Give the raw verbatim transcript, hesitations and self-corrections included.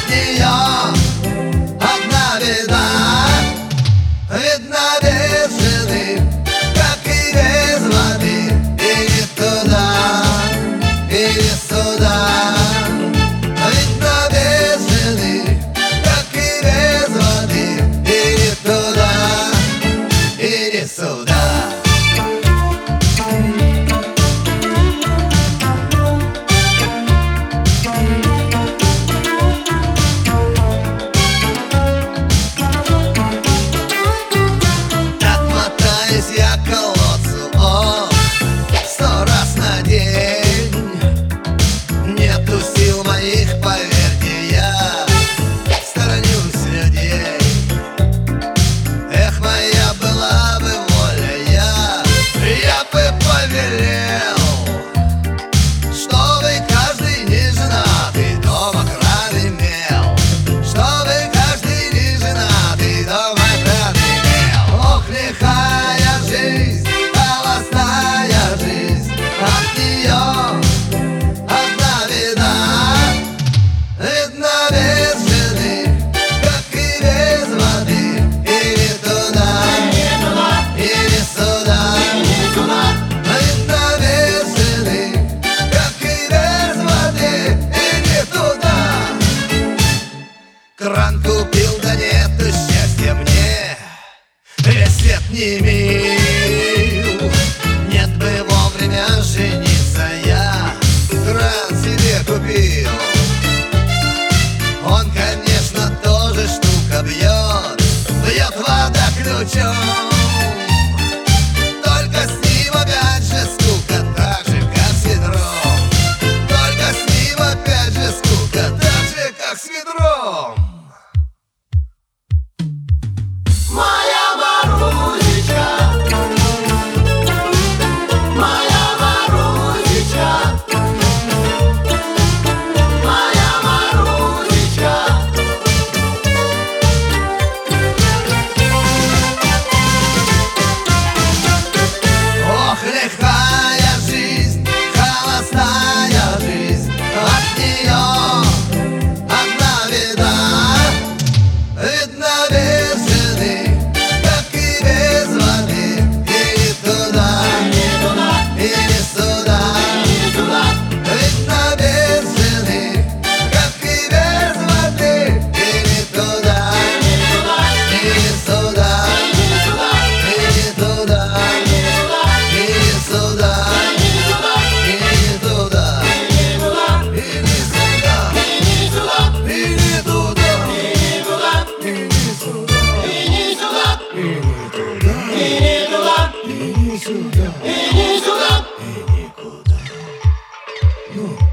от нее одна беда. Видно без жены, как и без воды, и не туда, и не сюда. Видно без жены, как и без воды, и не туда, и не сюда. Я к колодцу, о, сто раз на день. Нету сил моих, поверьте, я сторонюсь людей. Эх, моя была бы воля, я, я бы повелел, чтобы каждый неженатый дома кран имел, чтобы каждый неженатый дома кран имел. Ох, лихая жизнь, холостая жизнь, от нее одна беда. Видно без жены, как и без воды, и не туда, и не сюда. Видно без жены, как и без воды, и не туда. Кран купил, да нету счастья мне, весь свет не мил. Нет бы вовремя жениться, я кран себе купил. Он, конечно, тоже штука бьет, бьет вода ключом. Только с ним опять же скука, так же, как с ведром. Только с ним опять же скука, так же, как с ведром. Лихая жизнь, холостая жизнь, от нее одна беда. Видно без жены, как и без воды, и не туда, и не сюда. Видно без жены, как и без воды, и не туда, и не сюда, и не туда. И никуда, и никуда, и никуда. Ну.